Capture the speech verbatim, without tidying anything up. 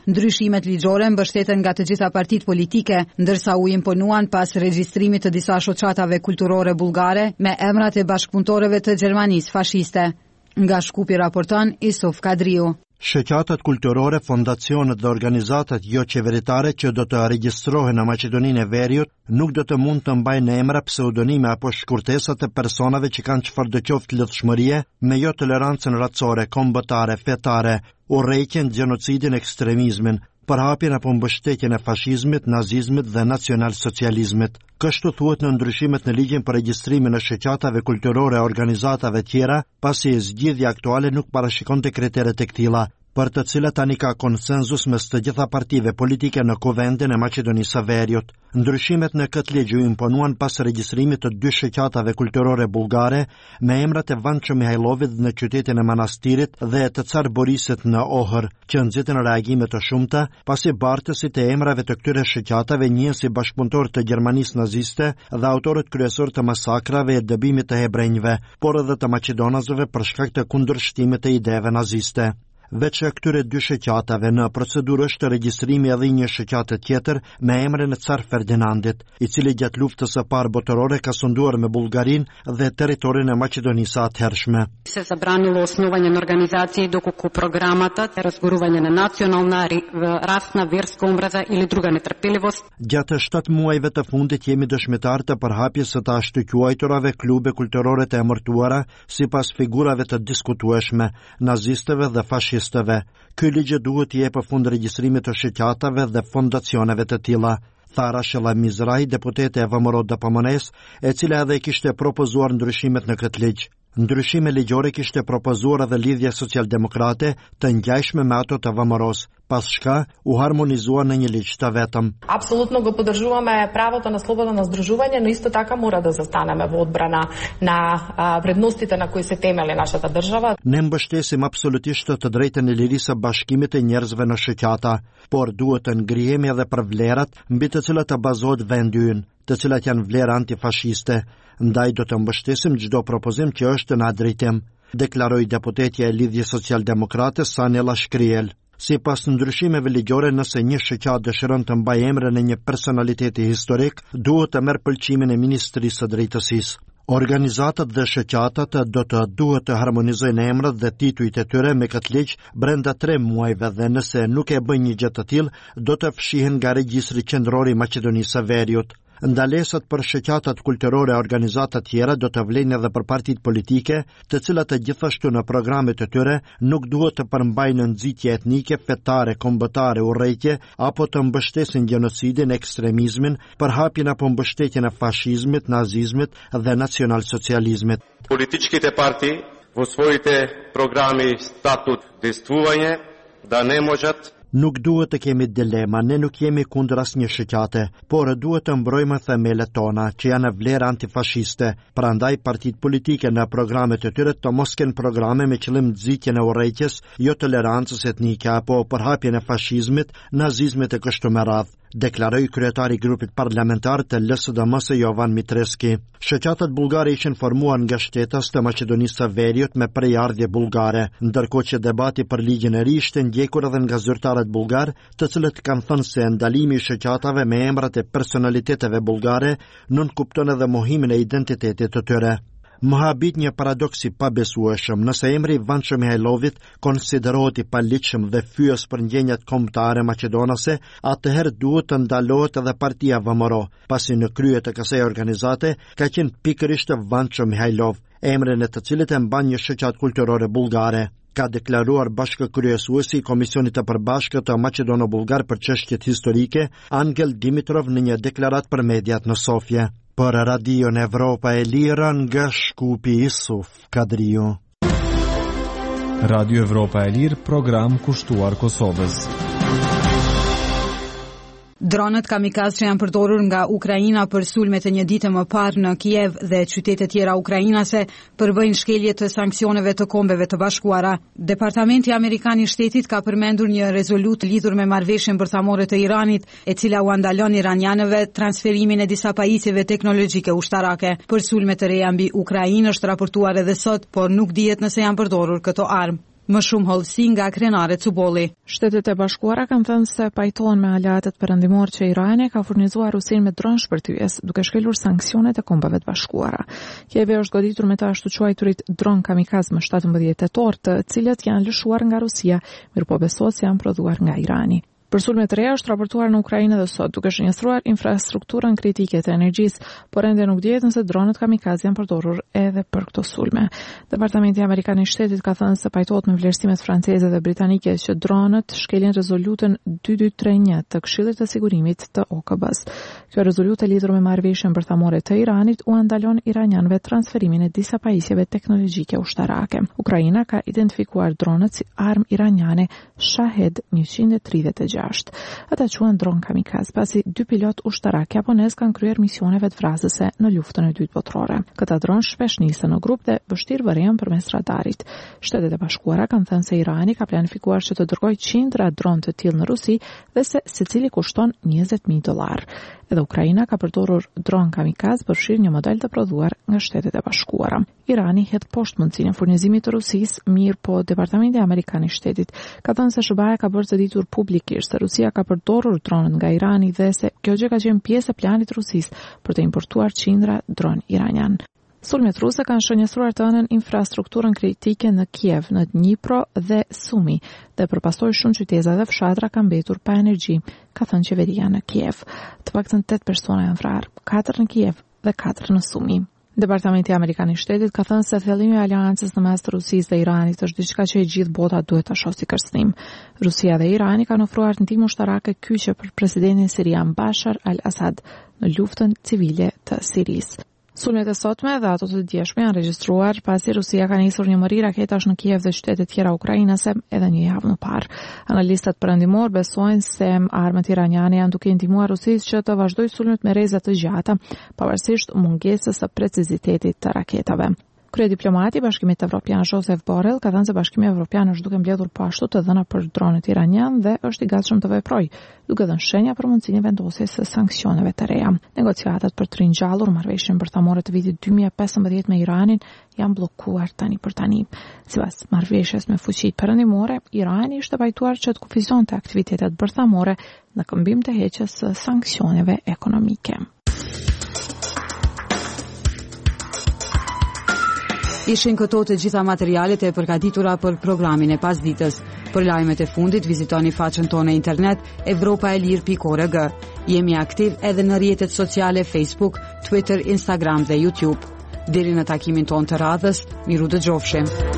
Ndryshimet ligjore mbështeten nga të gjitha partitë politike, ndërsa u imponuan pas regjistrimit të disa shoqatave kulturore bullgare me emrat e bashkëpunëtorëve të Gjermanisë fashiste. Nga Shkupi raporton Isuf Kadriu. Shoqatat kulturore, fondacionet dhe organizatat jo qeveritare që do të regjistrohen në Maqedoninë e Veriut nuk do të mund të mbajnë emra, pseudonime apo shkurtesa të personave që kanë çfarëdo qoftë lidhshmërie me jo tolerancën racore, kombëtare, fetare, urrejtjen, gjenocidin, ekstremizmin, përhapjen apo mbështetjen e fashizmit, nazizmit dhe nacionalsocializmit. Kështu thuhet në ndryshimet në ligjin për regjistrimin e shoqatave kulturore e organizatave tjera, pasi zgjidhja aktuale nuk parashikonte kriteret e këtilla, për të cilat tani ka konsenzus mes të gjitha partive politike në Kuvendin e Maqedonisë së Veriut. Ndryshimet në këtë ligj u imponuan pas regjistrimit të dy shoqatave kulturore bullgare me emrat e Vanço Mihajlovit në qytetin e Manastirit dhe të Car Borisit në Ohër, që nxitën reagime të shumta, pasi bartësit e emrave të këtyre shoqatave njihen si bashkëpunëtorë të Gjermanisë naziste dhe autorët kryesor të masakrave e dëbimit të hebrejve, por edhe të maqedonasëve për shkak të kundërshtimit të ideve naziste. Veç e këtyre dy shoqatave në procedurë është regjistrimi edhe një shoqate tjetër me emrin e Car Ferdinandit, i cili gjatë luftës së parë botërore ka sunduar me Bullgarinë dhe territorin e Maqedonisë së atëhershme. Se zabranilo osnovanje në organizacije dоколку програмата е разгоруване на национална, расна, верска омраза или друга нетрпеливост. Gjatë shtatë muajve të fundit jemi dëshmitar të përhapjes së të ashtuquajturave klube kulturore të emërtuara sipas figurave të diskutueshme, nazistëve dhe fashistëve. Ky ligj duhet të jepë fund regjistrimit të shoqatave dhe fondacioneve të tilla, tha Rashella Mizrahi, deputete e V M R O D P M N-s, e cila edhe kishte propozuar ndryshimet në këtë ligj. Ndryshime ligjore kishte propozuar edhe Lidhja Socialdemokrate të ngjajshme me ato të V M R O-s, pas shka u harmonizua në një ligj të vetëm. Apsolutno го поддржуваме правото на слободно здружување, но исто така мора да застанеме во одбрана на вредностите на кои се темели нашата држава. Ne mbështesim absolutisht të drejtën e lirisë së bashkimit të njerëzve në shoqata, por duhet të ngrihemi edhe për vlerat mbi të cilat të bazohet vendi ynë, të cilat janë vlera antifashiste. Ndaj do të mbështesim çdo propozim që është në atë drejtim, deklaroi deputetja e Lidhjes Socialdemokrate Sanela Shkriel. Sipas ndryshimeve ligjore, nëse një shoqat dëshiron të mbajë emrin e një personaliteti historik, duhet të merr pëlqimin e Ministrisë së Drejtësisë. Organizatat dhe shoqatat do të duhet të harmonizojnë emrat dhe titujt e tyre me këtë ligj brenda tre muajve dhe nëse nuk e bëjnë një gjë të tillë, do të fshihen nga regjistri qendror i Maqedonisë së Veriut. Ndalesat për shoqatat kulturore e organizata tjera do të vlejnë edhe për partitë politike, të cilat të gjithashtu në programet e tyre nuk duhet të përmbajnë nxitje etnike, fetare, kombëtare, urrejtje apo të mbështesin gjenocidin, ekstremizmin, përhapjen apo mbështetjen e fashizmit, nazizmit dhe nacionalsocializmit. Политическите партии во своите програми статут действување да не можат. Nuk duhet të kemi dilema, ne nuk jemi kundër asnjë shoqate, por duhet të mbrojmë themelet tona, që janë vlera antifashiste. Prandaj partitë politike në programet e tyre të mos kenë programe me qëllim nxitjen e urrejtjes, jo tolerancës etnike apo përhapjen e fashizmit, nazizmit e kështu me radhë, deklaroi kryetari i grupit parlamentar të L S D M-s Jovan Mitreski. Shoqatat bullgare ishin formuar nga shtetas të Maqedonisë së Veriut me prejardhje bullgare, ndërkohë që debati për ligjin e ri ishte ndjekur edhe nga zyrtarët bullgar, të cilët kanë thënë se ndalimi i shoqatave me emrat e personaliteteve bullgare nuk kupton edhe mohimin e identitetit të tyre. Më habit një paradoks i pabesueshëm, nëse emri Vanço Mihajlovit konsiderohet i paligjshëm dhe fyes për ndjenjat kombëtare maqedonase, atëherë duhet të ndalohet edhe partia V M R O, pasi në krye të kësaj organizate ka qenë pikërisht Vanço Mihajlov, emrin e të cilit e mban një shoqat kulturore bullgare, ka deklaruar bashkëkryesuesi i Komisionit të Përbashkët të Maqedono-Bullgar për çështjet historike, Angel Dimitrov, në një deklaratë për mediat në Sofje. Për Radion Evropa e Lira nga Shkupi, Isuf Kadriu. Radio Evropa e Lirë, program kushtuar Kosovës. Dronët kamikaz që janë përdorur nga Ukraina për sulme të një dite më parë në Kiev dhe qytete tjera ukrainase përbëjnë shkelje të sanksioneve të Kombeve të Bashkuara. Departamenti Amerikan i Shtetit ka përmendur një rezolut lidhur me marrëveshjen bërthamore të Iranit, e cila u andalon iranianëve transferimin e disa pajisjeve teknologjike ushtarake. Për sulme të reja mbi Ukrainë është raportuar edhe sot, por nuk dihet nëse janë përdorur këto armë. Më shumë hollësi nga krenare Cubolli. Shtetet e Bashkuara kanë thënë se pajtohen me aleatet perëndimor që Irani ka furnizuar Rusinë me dron shpërthyes, duke shkelur sanksionet e Kombeve të Bashkuara. Kievi është goditur me të ashtu quajturit dron kamikaz më shtatëmbëdhjetë tetor, të cilët janë lëshuar nga Rusia, mirëpo besohet se janë prodhuar nga Irani. Për sulme të reja është raportuar në Ukrainë edhe sot, duke shënjestruar infrastrukturën kritike të energjisë, por ende nuk dihet nëse dronët kamikaz janë përdorur edhe për këto sulme. Departamenti Amerikan i Shtetit ka thënë se pajtohet me vlerësimet franceze dhe britanike që dronët shkelin rezolutën dy dy tre një të Këshillit të Sigurimit të O K B-s. Kjo rezolutë e lidhur me marrëveshjen bërthamore të Iranit u ndalon iranianëve transferimin e disa pajisjeve teknologjike ushtarake. Ukraina ka identifikuar dronët si armë iraniane Shahed njëqind e tridhjetë e gjashtë. Ata quhen dron kamikaz, pasi dy pilot ushtarak japonez kanë kryer misione vetvrasëse në luftën e dytë botërore. Këta dron shpesh nisen në grup dhe vështirë vëren përmes radarit. Shtetet e Bashkuara kanë thënë se Irani ka planifikuar që të dërgojë qindra dron të tillë në Rusi dhe se secili kushton njëzet mijë dollar. Edhe Ukraina ka përdorur dron kamikaz për fshirë një model të prodhuar nga Shtetet e Bashkuara. Irani hedh poshtë mundësinë e furnizimit të Rusisë, mirë po Departamenti Amerikan i Shtetit ka thënë se S B A-ja ka bërë të ditur publikisht se Rusia ka përdorur dronët nga Irani dhe se kjo gjë ka qenë pjesë e planit të Rusisë për të importuar qindra dron iranian. Sulmet ruse kanë shënjestruar të ënën infrastrukturën kritike në Kiev, në Dnipro dhe Sumi, dhe përpastoj shumë qyteza dhe fshatra kanë mbetur pa energji, ka thënë qeveria në Kiev. Të paktën tetë persona janë vrarë, katër në Kiev dhe katër në Sumi. Departamenti Amerikan i Shtetit ka thënë se fillimi i aleancës në mes të Rusisë dhe Iranit është diçka që e gjithë bota duhet ta shohë si kërcënim. Rusia dhe Irani kanë ofruar ndihmë ushtarake kyçe për presidentin sirian Bashar al-Assad në luftën civile të Sirisë. Sulmet e sotme dhe ato të djeshme janë regjistruar pasi Rusia ka nisur një mërri raketash në Kiev dhe qytete tjera ukrainase edhe një javë më parë. Analistat perëndimor besojnë se armët iraniane janë duke ndihmuar Rusisë që të vazhdojë sulmet me rreza të gjata, pavarësisht mungesës së precizitetit të raketave. Kryediplomati i Bashkimit Evropian Joseph Borrell ka thënë se Bashkimi Evropian është duke mbledhur po ashtu të dhëna për dronët iranian dhe është i gatshëm të veprojë, duke dhënë shenja për mundësinë e vendosjes së sanksioneve të reja. Negociatat për të ringjallur marrëveshjen bërthamore të vitit dy mijë e pesëmbëdhjetë me Iranin janë bllokuar tani për tani. Sipas marrëveshjes me fuqitë perëndimore, Irani ishte pajtuar që të kufizonte aktivitetet bërthamore në këmbim të heqjes së sanksioneve ekonomike. Ishin këto të gjitha materialet e përgatitura për programin e pasditës. Për lajmet e fundit, vizitoni faqen tonë internet evropaelir pikë org. Jemi aktiv edhe në rrjetet sociale Facebook, Twitter, Instagram dhe YouTube. Deri në takimin tonë të radhës, miru dëgjofshim.